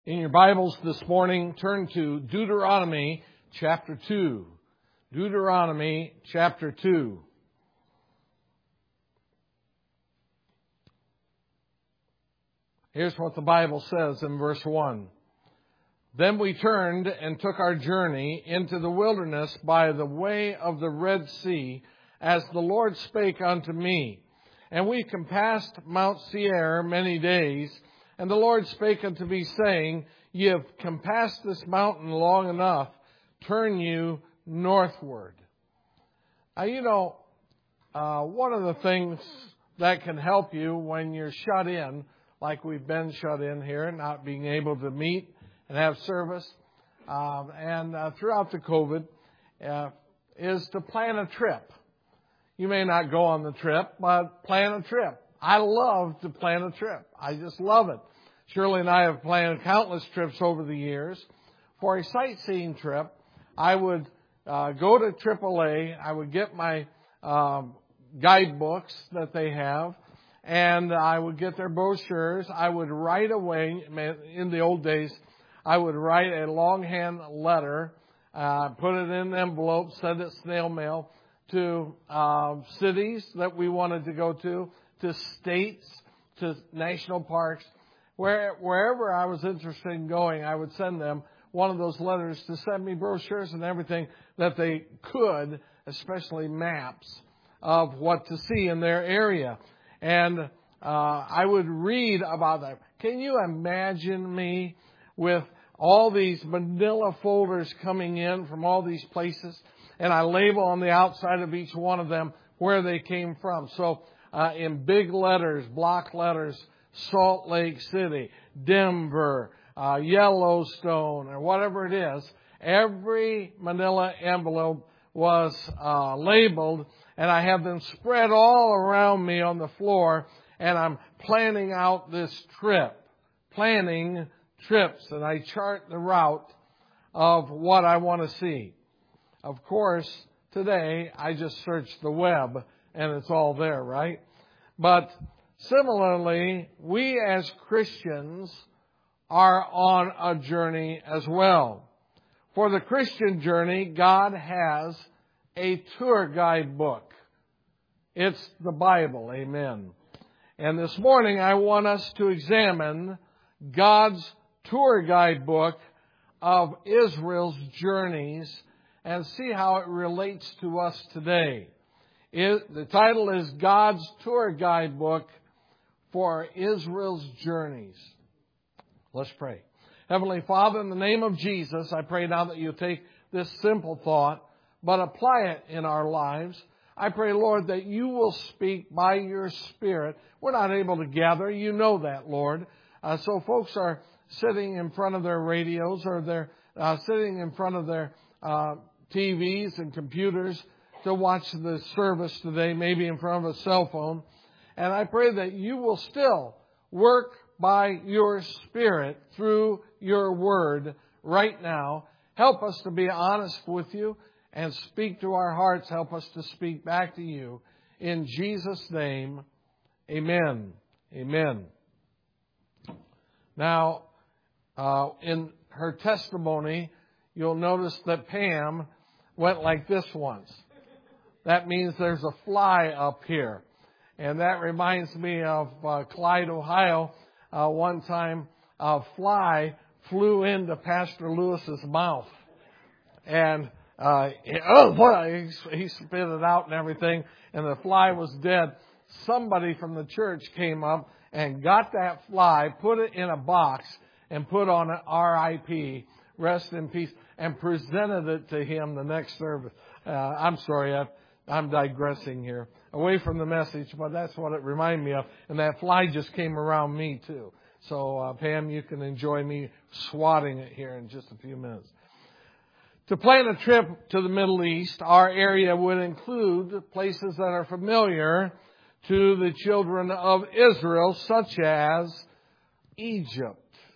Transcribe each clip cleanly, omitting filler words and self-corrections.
In your Bibles this morning, turn to Deuteronomy chapter 2. Deuteronomy chapter 2. Here's what the Bible says in verse 1. Then we turned and took our journey into the wilderness by the way of the Red Sea, as the Lord spake unto me. And we compassed Mount Seir many days. And the Lord spake unto me, saying, Ye have compassed this mountain long enough, turn you northward. Now, one of the things that can help you when you're shut in, like we've been shut in here, not being able to meet and have service, and throughout the COVID, is to plan a trip. You may not go on the trip, but plan a trip. I love to plan a trip. I just love it. Shirley and I have planned countless trips over the years. For a sightseeing trip, I would go to AAA. I would get my guidebooks that they have, and I would get their brochures. I would write away, in the old days, I would write a longhand letter, put it in an envelope, send it snail mail to cities that we wanted to go to states, to national parks. Wherever I was interested in going, I would send them one of those letters to send me brochures and everything that they could, especially maps of what to see in their area. And I would read about that. Can you imagine me with all these manila folders coming in from all these places? And I label on the outside of each one of them where they came from. So in big letters, block letters, Salt Lake City, Denver, Yellowstone, or whatever it is, every manila envelope was labeled, and I have them spread all around me on the floor, and I'm planning out this trip, planning trips, and I chart the route of what I want to see. Of course, today I just search the web, and it's all there, right? But similarly, we as Christians are on a journey as well. For the Christian journey, God has a tour guide book. It's the Bible, amen. And this morning I want us to examine God's tour guide book of Israel's journeys and see how it relates to us today. The title is God's Tour Guide Book for Israel's Journeys. Let's pray. Heavenly Father, in the name of Jesus, I pray now that you take this simple thought, but apply it in our lives. I pray, Lord, that you will speak by your Spirit. We're not able to gather. You know that, Lord. So folks are sitting in front of their radios, or they're sitting in front of their TVs and computers to watch the service today, maybe in front of a cell phone. And I pray that you will still work by your Spirit through your word right now. Help us to be honest with you and speak to our hearts. Help us to speak back to you. In Jesus' name, amen. Amen. Now, in her testimony, you'll notice that Pam went like this once. That means there's a fly up here. And that reminds me of Clyde, Ohio. One time, a fly flew into Pastor Lewis's mouth. And, he spit it out and everything. And the fly was dead. Somebody from the church came up and got that fly, put it in a box, and put on an RIP, rest in peace, and presented it to him the next service. I'm sorry, I'm digressing here, away from the message, but that's what it reminded me of. And that fly just came around me, too. So, Pam, you can enjoy me swatting it here in just a few minutes. To plan a trip to the Middle East, our area would include places that are familiar to the children of Israel, such as Egypt.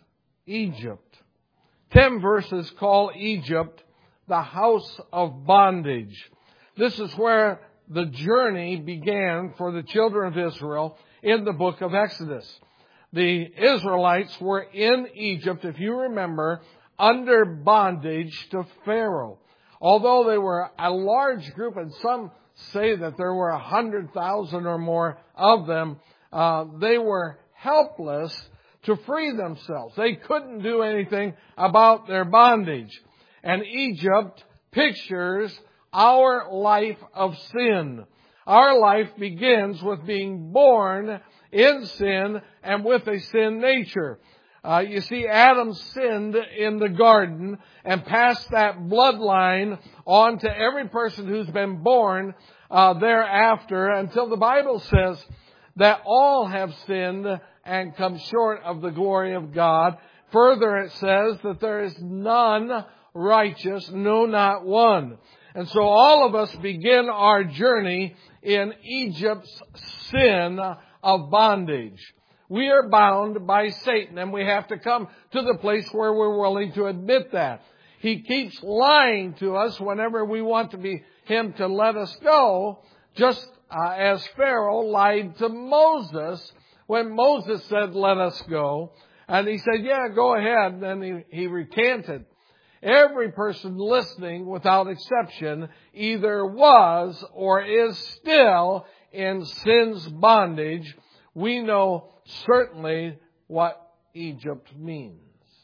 10 verses call Egypt the house of bondage. This is where the journey began for the children of Israel in the book of Exodus. the Israelites were in Egypt, if you remember, under bondage to Pharaoh. Although they were a large group, and some say that there were 100,000 or more of them, they were helpless to free themselves. They couldn't do anything about their bondage. And Egypt pictures our life of sin. Our life begins with being born in sin and with a sin nature. You see, Adam sinned in the garden and passed that bloodline on to every person who's been born thereafter, until the Bible says that all have sinned and come short of the glory of God. Further, it says that there is none righteous, no, not one. And so all of us begin our journey in Egypt's sin of bondage. We are bound by Satan, and we have to come to the place where we're willing to admit that. He keeps lying to us whenever we want him to let us go, just as Pharaoh lied to Moses when Moses said, "Let us go." And he said, "Yeah, go ahead." And then he recanted. Every person listening, without exception, either was or is still in sin's bondage. We know certainly what Egypt means.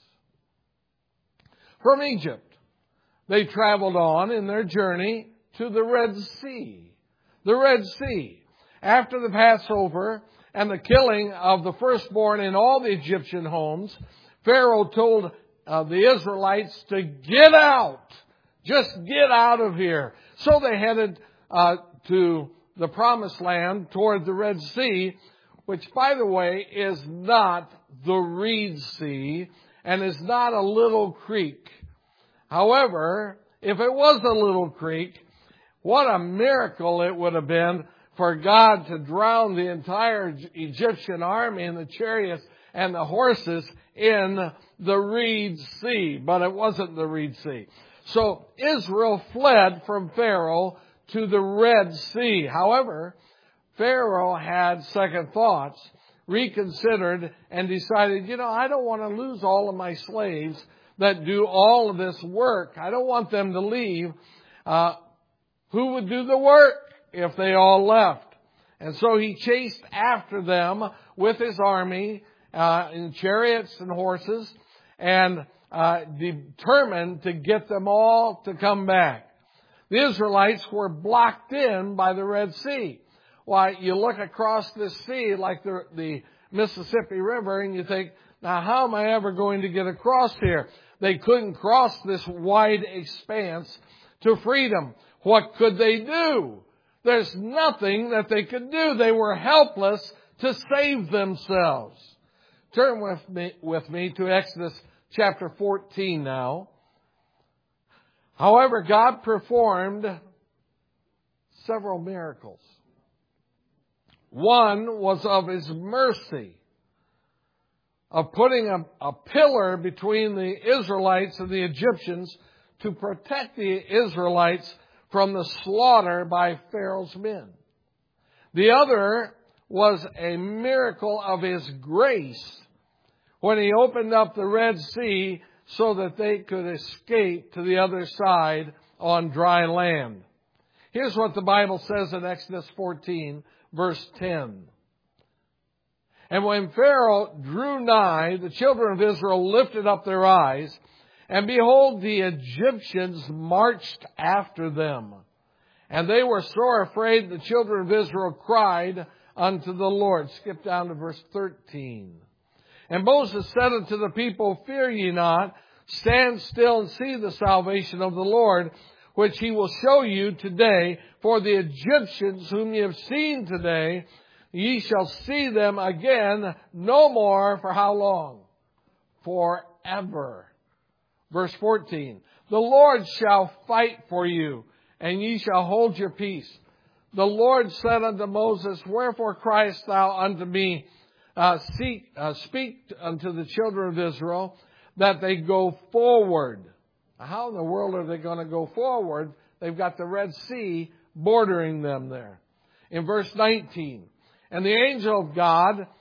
From Egypt, they traveled on in their journey to the Red Sea. The Red Sea. After the Passover and the killing of the firstborn in all the Egyptian homes, Pharaoh told the Israelites to get out. Just get out of here. So they headed to the Promised Land toward the Red Sea, which, by the way, is not the Reed Sea and is not a little creek. However, if it was a little creek, what a miracle it would have been for God to drown the entire Egyptian army and the chariots and the horses in the Reed Sea. But it wasn't the Reed Sea. So Israel fled from Pharaoh to the Red Sea. However, Pharaoh had second thoughts, reconsidered, and decided, I don't want to lose all of my slaves that do all of this work. I don't want them to leave. Who would do the work if they all left? And so he chased after them with his army in chariots and horses, and determined to get them all to come back. The Israelites were blocked in by the Red Sea. Why, you look across this sea like the Mississippi River and you think, now how am I ever going to get across here? They couldn't cross this wide expanse to freedom. What could they do? There's nothing that they could do. They were helpless to save themselves. Turn with me to Exodus chapter 14 now. However, God performed several miracles. One was of His mercy, of putting a pillar between the Israelites and the Egyptians to protect the Israelites from the slaughter by Pharaoh's men. The other was a miracle of His grace when He opened up the Red Sea so that they could escape to the other side on dry land. Here's what the Bible says in Exodus 14, verse 10. And when Pharaoh drew nigh, the children of Israel lifted up their eyes, and behold, the Egyptians marched after them. And they were sore afraid. The children of Israel cried unto the Lord. Skip down to verse 13. And Moses said unto the people, Fear ye not, stand still and see the salvation of the Lord, which He will show you today. For the Egyptians whom ye have seen today, ye shall see them again no more. For how long? Forever. Verse 14. The Lord shall fight for you, and ye shall hold your peace. The Lord said unto Moses, Wherefore criest thou unto me? Speak unto the children of Israel that they go forward. How in the world are they going to go forward? They've got the Red Sea bordering them there. In verse 19, and the angel of God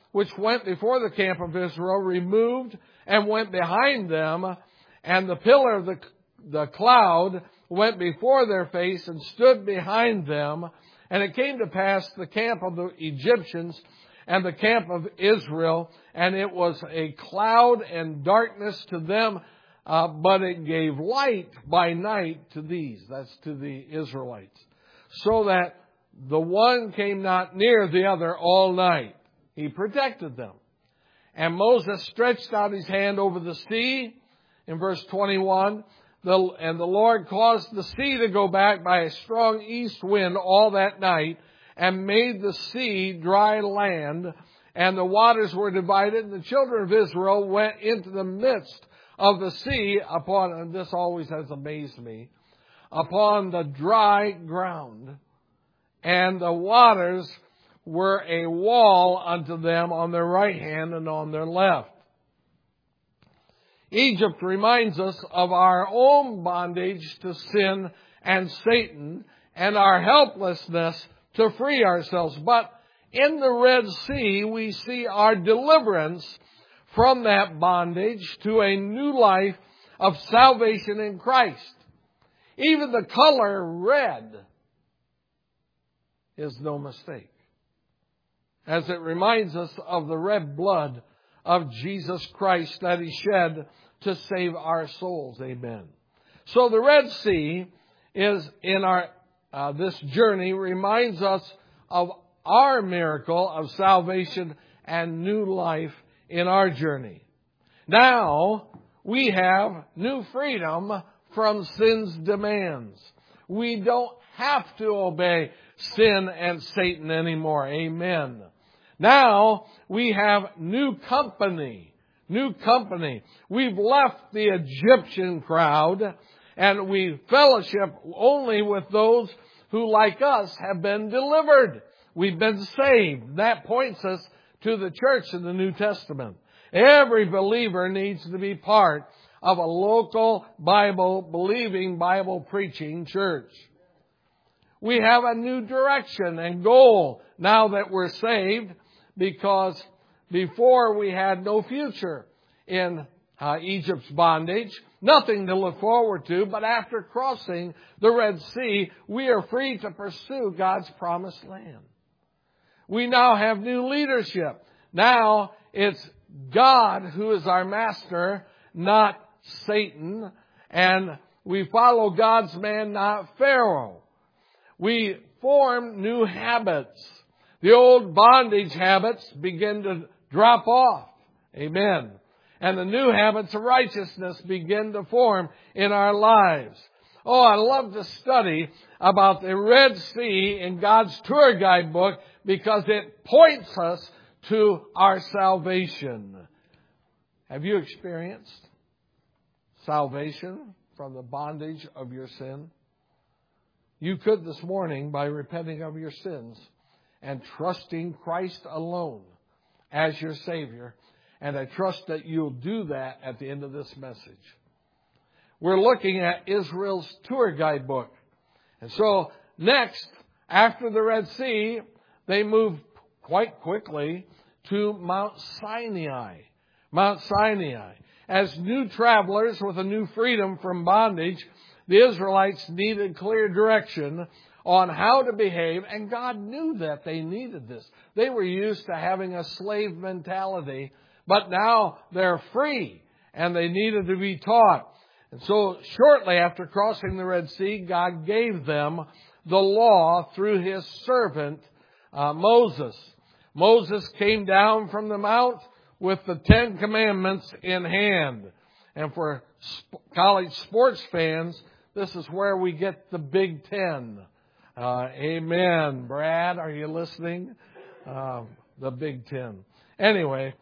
which went before the camp of Israel removed and went behind them, and the pillar of the cloud went before their face and stood behind them. And it came to pass the camp of the Egyptians and the camp of Israel, and it was a cloud and darkness to them, but it gave light by night to these, that's to the Israelites, so that the one came not near the other all night. He protected them. And Moses stretched out his hand over the sea, in verse 21, and the Lord caused the sea to go back by a strong east wind all that night, and made the sea dry land, and the waters were divided, and the children of Israel went into the midst of the sea upon, and this always has amazed me, upon the dry ground. And the waters were a wall unto them on their right hand and on their left. Egypt reminds us of our own bondage to sin and Satan and our helplessness to free ourselves. But in the Red Sea, we see our deliverance from that bondage to a new life of salvation in Christ. Even the color red is no mistake, as it reminds us of the red blood of Jesus Christ that He shed to save our souls. Amen. So the Red Sea is in our this journey reminds us of our miracle of salvation and new life in our journey. Now we have new freedom from sin's demands. We don't have to obey sin and Satan anymore. Amen. Now we have new company. New company. We've left the Egyptian crowd and we fellowship only with those who, like us, have been delivered. We've been saved. That points us to the church in the New Testament. Every believer needs to be part of a local Bible-believing, Bible-preaching church. We have a new direction and goal now that we're saved, because before we had no future in Egypt's bondage, nothing to look forward to, but after crossing the Red Sea, we are free to pursue God's promised land. We now have new leadership. Now it's God who is our master, not Satan, and we follow God's man, not Pharaoh. We form new habits. The old bondage habits begin to drop off. Amen. And the new habits of righteousness begin to form in our lives. Oh, I love to study about the Red Sea in God's tour guide book because it points us to our salvation. Have you experienced salvation from the bondage of your sin? You could this morning by repenting of your sins and trusting Christ alone as your Savior. And I trust that you'll do that at the end of this message. We're looking at Israel's tour guide book. And so next, after the Red Sea, they moved quite quickly to Mount Sinai. Mount Sinai. As new travelers with a new freedom from bondage, the Israelites needed clear direction on how to behave, and God knew that they needed this. They were used to having a slave mentality, but now they're free, and they needed to be taught. And so shortly after crossing the Red Sea, God gave them the law through His servant, Moses. Moses came down from the mount with the 10 Commandments in hand. And for college sports fans, this is where we get the Big Ten. Amen. Brad, are you listening? The Big Ten. Anyway,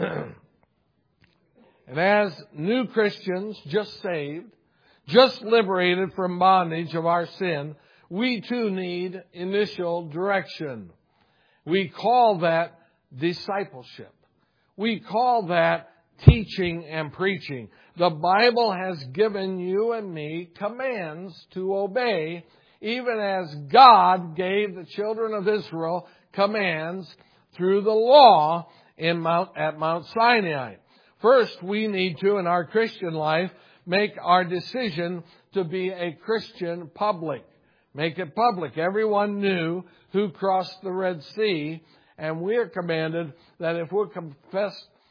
and as new Christians, just saved, just liberated from bondage of our sin, we too need initial direction. We call that discipleship. We call that teaching and preaching. The Bible has given you and me commands to obey, even as God gave the children of Israel commands through the law at Mount Sinai. First, we need to, in our Christian life, make our decision to be a Christian public. Make it public. Everyone knew who crossed the Red Sea, and we are commanded that if we'll confess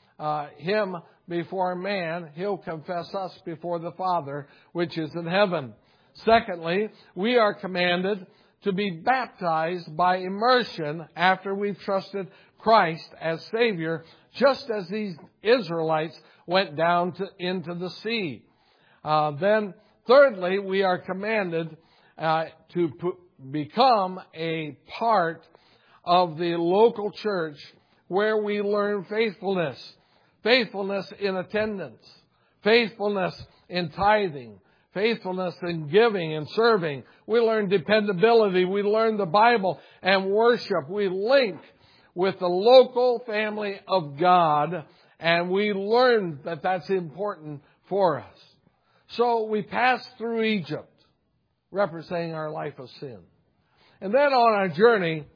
Him before man, He'll confess us before the Father, which is in heaven. Secondly, we are commanded to be baptized by immersion after we've trusted Christ as Savior, just as these Israelites went down into the sea. Then, thirdly, we are commanded to become a part of the local church where we learn faithfulness. Faithfulness in attendance. Faithfulness in tithing. Faithfulness in giving and serving. We learn dependability. We learn the Bible and worship. We link with the local family of God, and we learn that that's important for us. So we pass through Egypt, representing our life of sin. And then on our journey,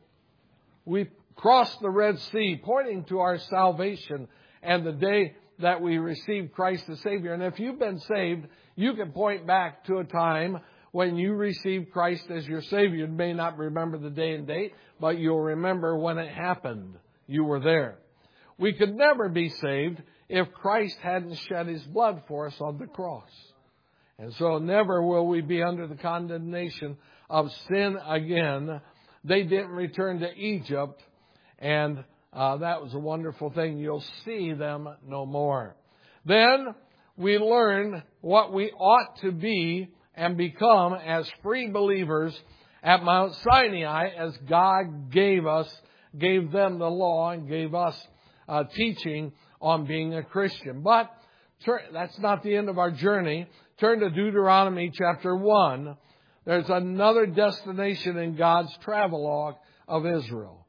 we cross the Red Sea, pointing to our salvation and the day that we received Christ as Savior. And if you've been saved, you can point back to a time when you received Christ as your Savior. You may not remember the day and date, but you'll remember when it happened. You were there. We could never be saved if Christ hadn't shed His blood for us on the cross. And so never will we be under the condemnation of sin again. They didn't return to Egypt, and that was a wonderful thing. You'll see them no more. Then we learn what we ought to be and become as free believers at Mount Sinai, as God gave them the law and gave us teaching on being a Christian. But that's not the end of our journey. Turn to Deuteronomy chapter 1. There's another destination in God's travelogue of Israel.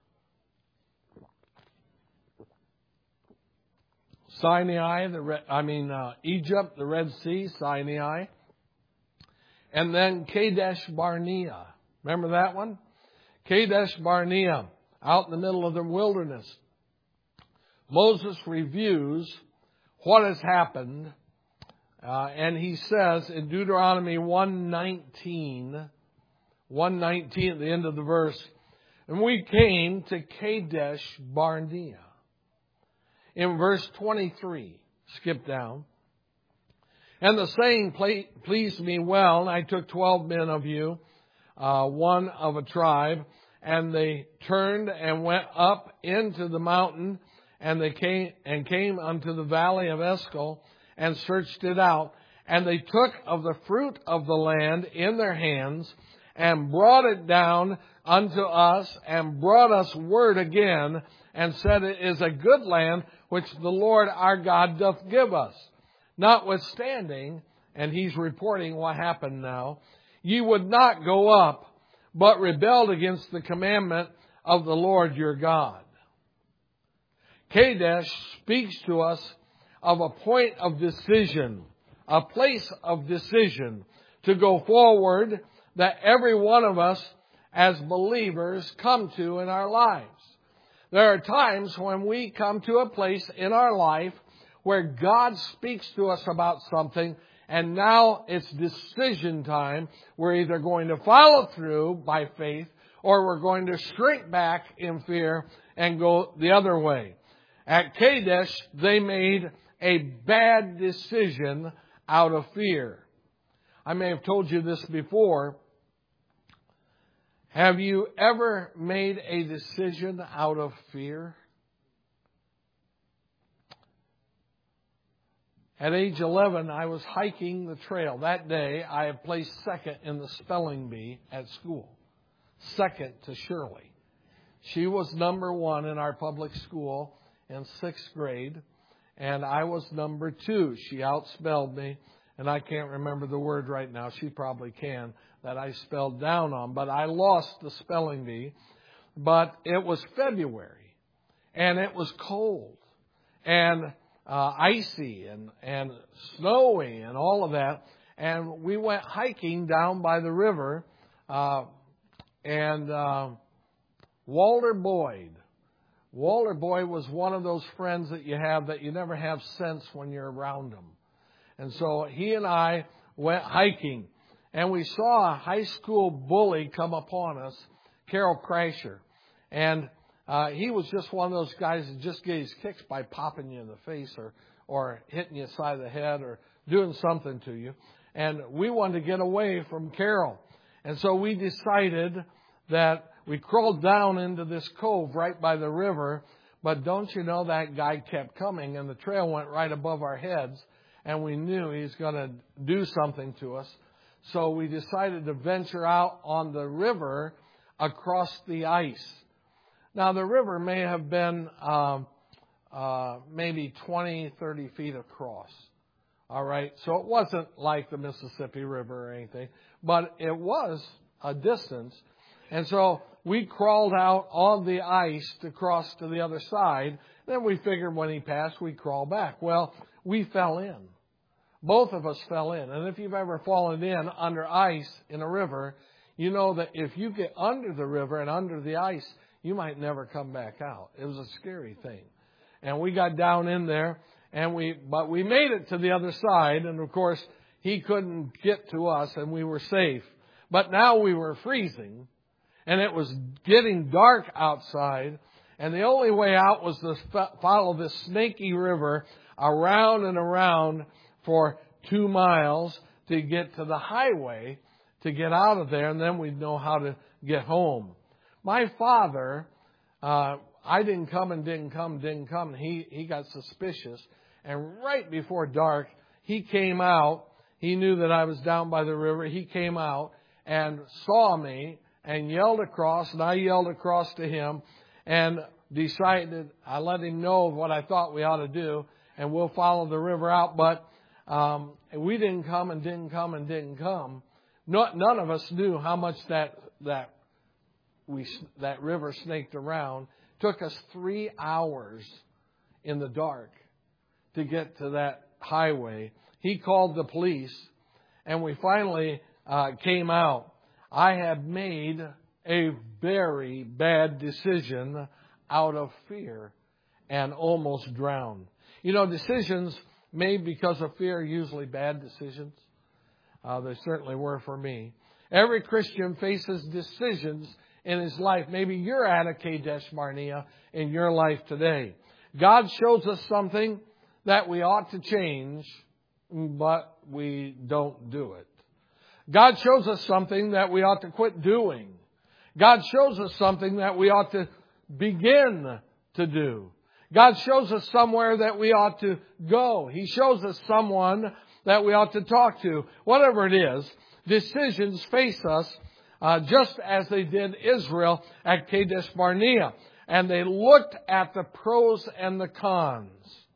Egypt, the Red Sea, Sinai. And then Kadesh Barnea. Remember that one? Kadesh Barnea, out in the middle of the wilderness. Moses reviews what has happened. And he says in Deuteronomy 1:19 at the end of the verse, and we came to Kadesh Barnea. In verse 23, skip down. And the saying pleased me well, and I took 12 men of you, one of a tribe, and they turned and went up into the mountain, and they came unto the valley of Eshcol, and searched it out. And they took of the fruit of the land in their hands, and brought it down unto us, and brought us word again, and said, it is a good land which the Lord our God doth give us. Notwithstanding, and he's reporting what happened now, ye would not go up, but rebelled against the commandment of the Lord your God. Kadesh speaks to us of a point of decision, a place of decision to go forward that every one of us as believers come to in our lives. There are times when we come to a place in our life where God speaks to us about something, and now it's decision time. We're either going to follow through by faith, or we're going to shrink back in fear and go the other way. At Kadesh, they made a bad decision out of fear. I may have told you this before. Have you ever made a decision out of fear? At age 11, I was hiking the trail. That day, I had placed second in the spelling bee at school. Second to Shirley. She was number one in our public school in 6th grade. And I was number 2. She outspelled me. And I can't remember the word right now. She probably can. That I spelled down on. But I lost the spelling bee. But it was February. And it was cold. And icy and snowy and all of that. And we went hiking down by the river. And Walter Boyd Walter Boy was one of those friends that you have that you never have sense when you're around them. And so he and I went hiking, and we saw a high school bully come upon us, Carol Kreischer. And he was just one of those guys that just gets kicks by popping you in the face or hitting you side of the head or doing something to you. And we wanted to get away from Carol. And so we decided that we crawled down into this cove right by the river. But don't you know, that guy kept coming, and the trail went right above our heads. And we knew he was going to do something to us. So we decided to venture out on the river across the ice. Now, the river may have been maybe 20, 30 feet across. All right. So it wasn't like the Mississippi River or anything, but it was a distance. And so we crawled out on the ice to cross to the other side. Then we figured when he passed, we'd crawl back. Well, we fell in. Both of us fell in. And if you've ever fallen in under ice in a river, you know that if you get under the river and under the ice, you might never come back out. It was a scary thing. And we got down in there, but we made it to the other side. And of course, he couldn't get to us, and we were safe. But now we were freezing, and it was getting dark outside. And the only way out was to follow this snaky river around and around for 2 miles to get to the highway, to get out of there, and then we'd know how to get home. My father, I didn't come. He got suspicious. And right before dark, he came out. He knew that I was down by the river. He came out and saw me and yelled across, and I yelled across to him and decided, I let him know what I thought we ought to do, and we'll follow the river out. But we didn't come. None of us knew how much that river snaked around. Took us 3 hours in the dark to get to that highway. He called the police, and we finally came out. I had made a very bad decision out of fear and almost drowned. You know, decisions made because of fear are usually bad decisions. They certainly were for me. Every Christian faces decisions in his life. Maybe you're at a Kadesh Barnea in your life today. God shows us something that we ought to change, but we don't do it. God shows us something that we ought to quit doing. God shows us something that we ought to begin to do. God shows us somewhere that we ought to go. He shows us someone that we ought to talk to. Whatever it is, decisions face us just as they did Israel at Kadesh Barnea. And they looked at the pros and the cons.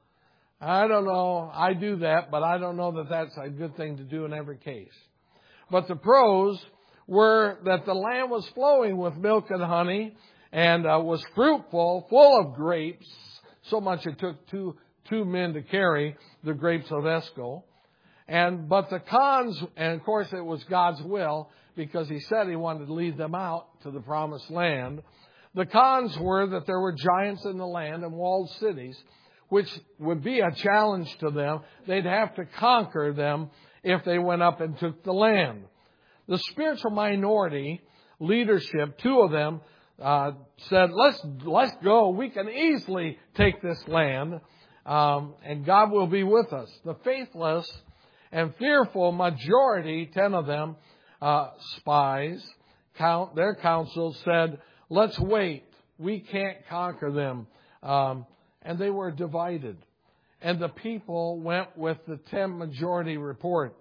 I don't know. I do that, but I don't know that that's a good thing to do in every case. But the pros were that the land was flowing with milk and honey and was fruitful, full of grapes. So much it took two men to carry the grapes of Eshcol. But the cons, and of course it was God's will, because He said He wanted to lead them out to the promised land. The cons were that there were giants in the land and walled cities, which would be a challenge to them. They'd have to conquer them if they went up and took the land. The spiritual minority leadership, 2 of them, said, let's go. We can easily take this land, and God will be with us. The faithless and fearful majority, 10 of them, spies, their counsel said, let's wait. We can't conquer them. And they were divided. And the people went with the 10 majority report.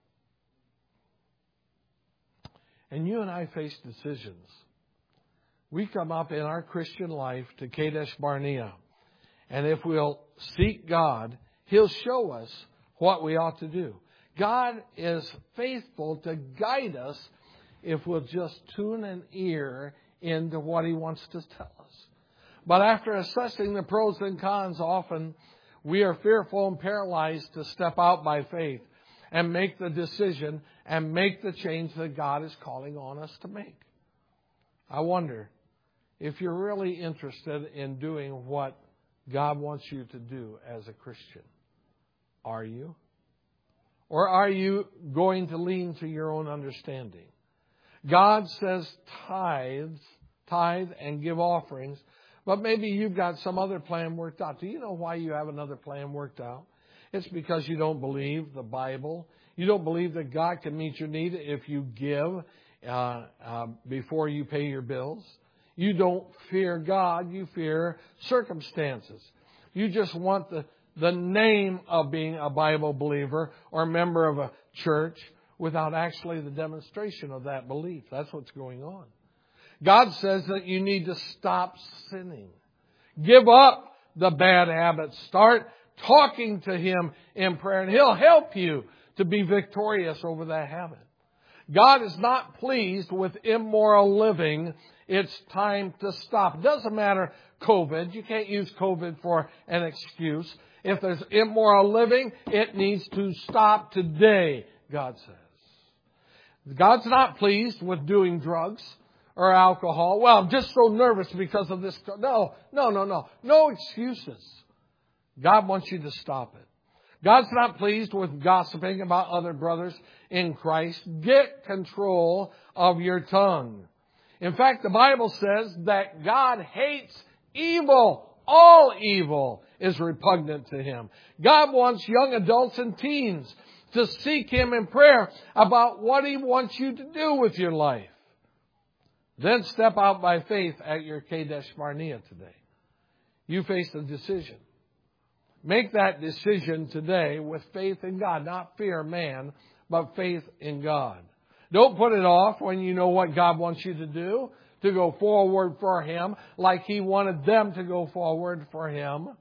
And you and I face decisions. We come up in our Christian life to Kadesh Barnea. And if we'll seek God, He'll show us what we ought to do. God is faithful to guide us if we'll just tune an ear into what He wants to tell us. But after assessing the pros and cons, often we are fearful and paralyzed to step out by faith and make the decision and make the change that God is calling on us to make. I wonder, if you're really interested in doing what God wants you to do as a Christian. Are you? Or are you going to lean to your own understanding? God says tithe and give offerings, but maybe you've got some other plan worked out. Do you know why you have another plan worked out? It's because you don't believe the Bible. You don't believe that God can meet your need if you give before you pay your bills. You don't fear God. You fear circumstances. You just want the name of being a Bible believer or member of a church without actually the demonstration of that belief. That's what's going on. God says that you need to stop sinning. Give up the bad habits. Start talking to Him in prayer, and He'll help you to be victorious over that habit. God is not pleased with immoral living. It's time to stop. It doesn't matter COVID. You can't use COVID for an excuse. If there's immoral living, it needs to stop today, God says. God's not pleased with doing drugs or alcohol. Well, I'm just so nervous because of this. No. No excuses. God wants you to stop it. God's not pleased with gossiping about other brothers in Christ. Get control of your tongue. In fact, the Bible says that God hates evil. All evil is repugnant to Him. God wants young adults and teens to seek Him in prayer about what He wants you to do with your life. Then step out by faith at your Kadesh Barnea today. You face a decision. Make that decision today with faith in God, not fear man, but faith in God. Don't put it off when you know what God wants you to do, to go forward for Him like He wanted them to go forward for Him.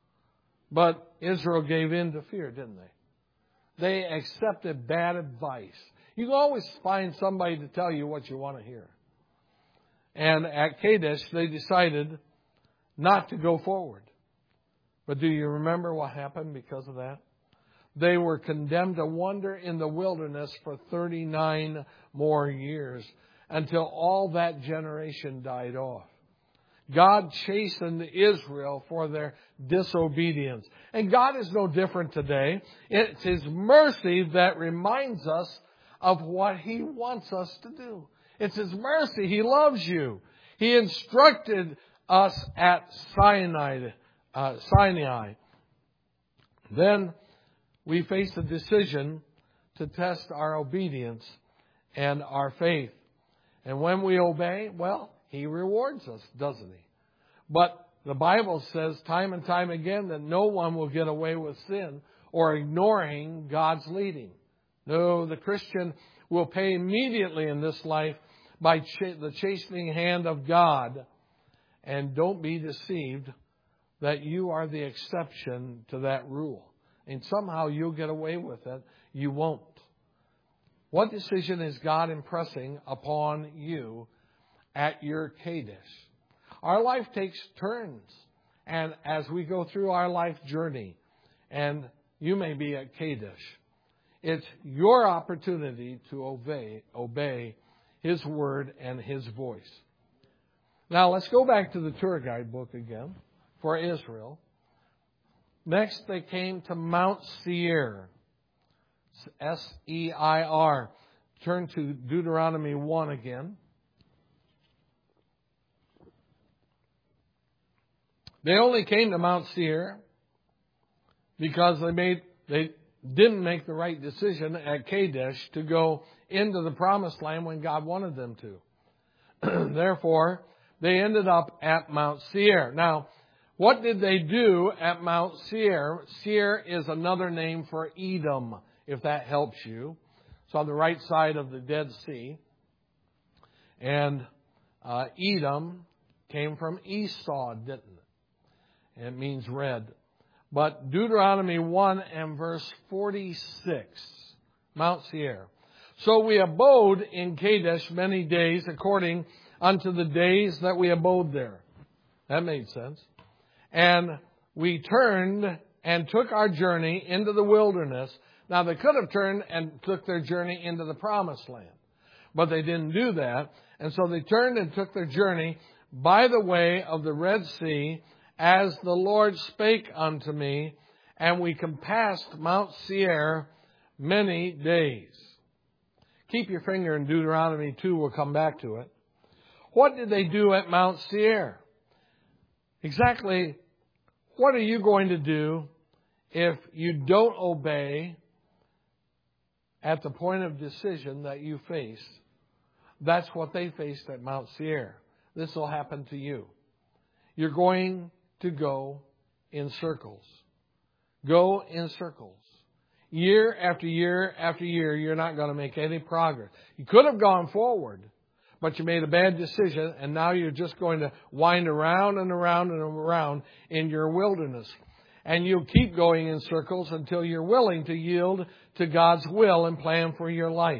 But Israel gave in to fear, didn't they? They accepted bad advice. You can always find somebody to tell you what you want to hear. And at Kadesh, they decided not to go forward. But do you remember what happened because of that? They were condemned to wander in the wilderness for 39 more years until all that generation died off. God chastened Israel for their disobedience. And God is no different today. It's His mercy that reminds us of what He wants us to do. It's His mercy. He loves you. He instructed us at Sinai. Then we face a decision to test our obedience and our faith. And when we obey, well, He rewards us, doesn't He? But the Bible says time and time again that no one will get away with sin or ignoring God's leading. No, the Christian will pay immediately in this life by the chastening hand of God. And don't be deceived that you are the exception to that rule. And somehow you'll get away with it. You won't. What decision is God impressing upon you at your Kadesh? Our life takes turns. And as we go through our life journey, and you may be at Kadesh, it's your opportunity to obey His word and His voice. Now let's go back to the tour guide book again for Israel. Next they came to Mount Seir. S-E-I-R. Turn to Deuteronomy 1 again. They only came to Mount Seir because they didn't make the right decision at Kadesh to go into the promised land when God wanted them to. Therefore, they ended up at Mount Seir. Now, what did they do at Mount Seir? Seir is another name for Edom, if that helps you. It's on the right side of the Dead Sea. And Edom came from Esau, didn't it? It means red. But Deuteronomy 1 and verse 46, Mount Seir. So we abode in Kadesh many days according unto the days that we abode there. That made sense. And we turned and took our journey into the wilderness. Now they could have turned and took their journey into the promised land. But they didn't do that. And so they turned and took their journey by the way of the Red Sea, as the Lord spake unto me, and we compassed Mount Seir many days. Keep your finger in Deuteronomy 2. We'll come back to it. What did they do at Mount Seir? Exactly what are you going to do if you don't obey at the point of decision that you face? That's what they faced at Mount Seir. This will happen to you. You're going to go in circles. Go in circles. Year after year after year, you're not going to make any progress. You could have gone forward, but you made a bad decision, and now you're just going to wind around and around and around in your wilderness. And you'll keep going in circles until you're willing to yield to God's will and plan for your life.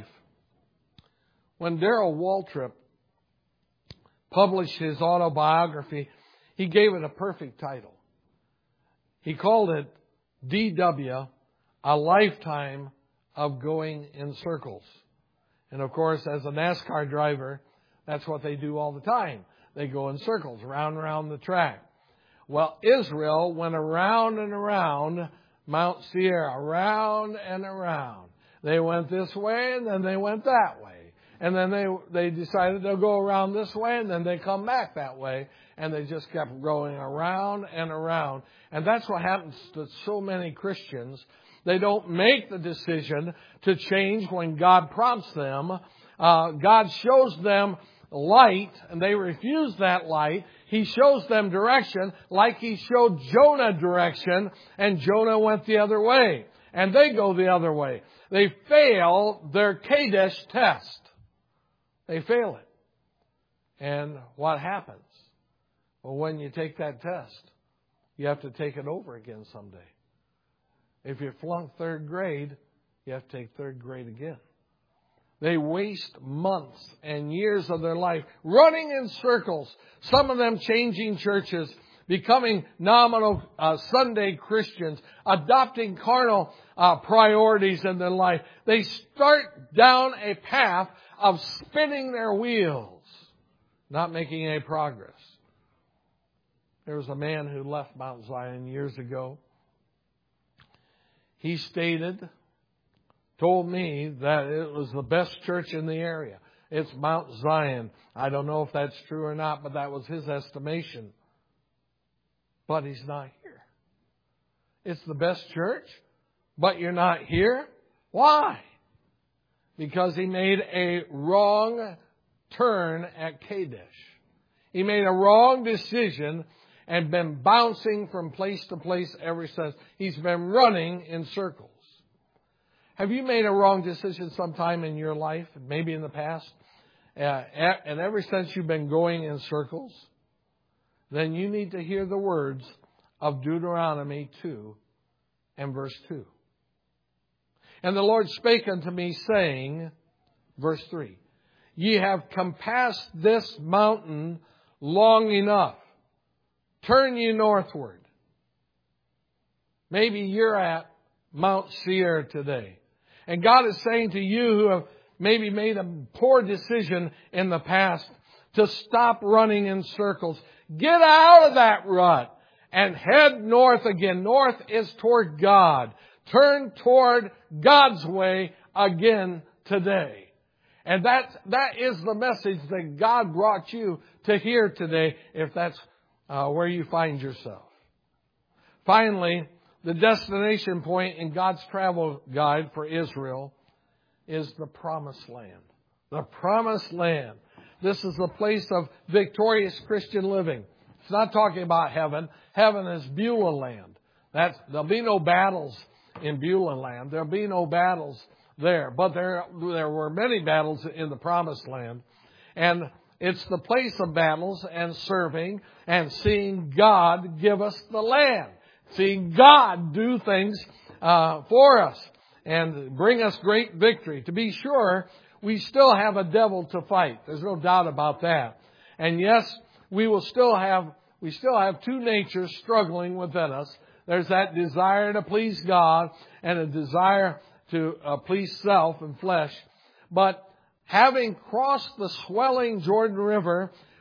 When Darrell Waltrip published his autobiography, he gave it a perfect title. He called it D.W., A Lifetime of Going in Circles. And of course, as a NASCAR driver, that's what they do all the time. They go in circles, round and around the track. Well, Israel went around and around Mount Seir, around and around. They went this way, and then they went that way. And then they decided they'll go around this way, and then they come back that way. And they just kept going around and around. And that's what happens to so many Christians. They don't make the decision to change when God prompts them. God shows them light, and they refuse that light. He shows them direction, like He showed Jonah direction, and Jonah went the other way. And they go the other way. They fail their Kadesh test. They fail it. And what happens? Well, when you take that test, you have to take it over again someday. If you flunk third grade, you have to take third grade again. They waste months and years of their life running in circles, some of them changing churches, becoming nominal Sunday Christians, adopting carnal priorities in their life. They start down a path of spinning their wheels, not making any progress. There was a man who left Mount Zion years ago. He told me that it was the best church in the area. It's Mount Zion. I don't know if that's true or not, but that was his estimation. But he's not here. It's the best church, but you're not here? Why? Because he made a wrong turn at Kadesh. He made a wrong decision and been bouncing from place to place ever since. He's been running in circles. Have you made a wrong decision sometime in your life, maybe in the past, and ever since you've been going in circles? Then you need to hear the words of Deuteronomy 2 and verse 2. And the Lord spake unto me, saying, verse 3, Ye have compassed this mountain long enough. Turn ye northward. Maybe you're at Mount Seir today. And God is saying to you who have maybe made a poor decision in the past to stop running in circles. Get out of that rut and head north again. North is toward God. Turn toward God's way again today. And that is the message that God brought you to hear today, if that's where you find yourself. Finally, the destination point in God's travel guide for Israel is the Promised Land. The Promised Land. This is the place of victorious Christian living. It's not talking about heaven. Heaven is Beulah land. There'll be no battles in Beulah land. There'll be no battles there. But there were many battles in the Promised Land. And it's the place of battles and serving and seeing God give us the land. Seeing God do things for us and bring us great victory. To be sure, we still have a devil to fight. There's no doubt about that. And yes, we still have two natures struggling within us. There's that desire to please God and a desire to please self and flesh. But having crossed the swelling Jordan River,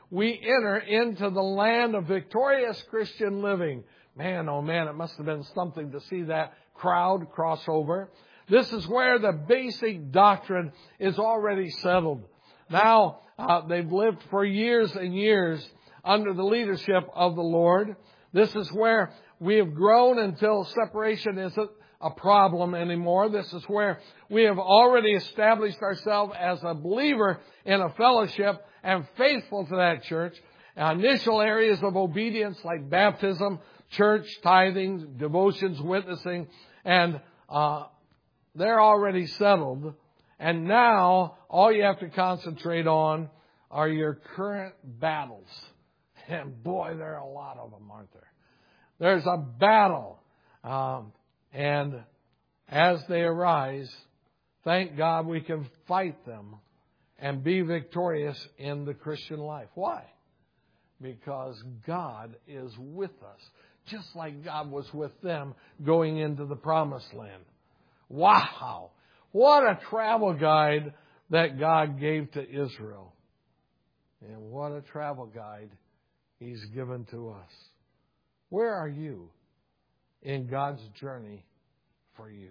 we enter into the land of victorious Christian living. Man, oh man, it must have been something to see that crowd cross over. This is where the basic doctrine is already settled. Now, they've lived for years and years under the leadership of the Lord. This is where we have grown until separation isn't a problem anymore. This is where we have already established ourselves as a believer in a fellowship and faithful to that church. Initial areas of obedience like baptism, church, tithing, devotions, witnessing, and they're already settled. And now all you have to concentrate on are your current battles. And boy, there are a lot of them, aren't there? There's a battle. And as they arise, thank God we can fight them and be victorious in the Christian life. Why? Because God is with us, just like God was with them going into the promised land. Wow! What a travel guide that God gave to Israel. And what a travel guide He's given to us. Where are you in God's journey for you?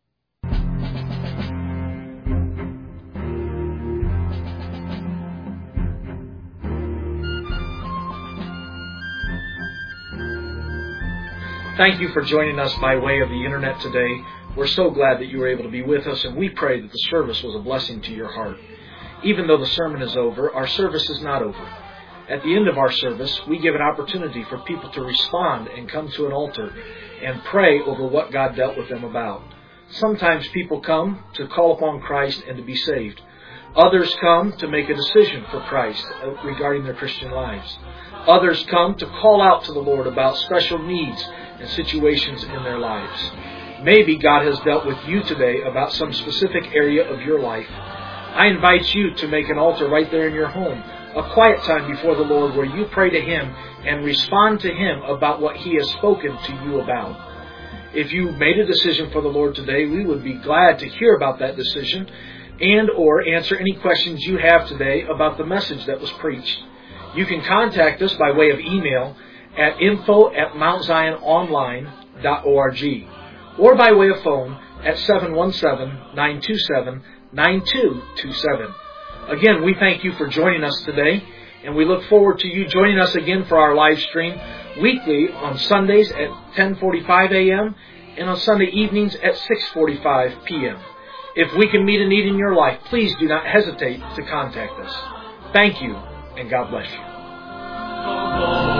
Thank you for joining us by way of the internet today. We're so glad that you were able to be with us, and we pray that the service was a blessing to your heart. Even though the sermon is over, our service is not over. At the end of our service, we give an opportunity for people to respond and come to an altar and pray over what God dealt with them about. Sometimes people come to call upon Christ and to be saved. Others come to make a decision for Christ regarding their Christian lives. Others come to call out to the Lord about special needs and situations in their lives. Maybe God has dealt with you today about some specific area of your life. I invite you to make an altar right there in your home, a quiet time before the Lord where you pray to Him and respond to Him about what He has spoken to you about. If you made a decision for the Lord today, we would be glad to hear about that decision and or answer any questions you have today about the message that was preached. You can contact us by way of email at info@mountziononline.org or by way of phone at 717-927-9227. Again, we thank you for joining us today, and we look forward to you joining us again for our live stream weekly on Sundays at 10:45 a.m. and on Sunday evenings at 6:45 p.m. If we can meet a need in your life, please do not hesitate to contact us. Thank you, and God bless you.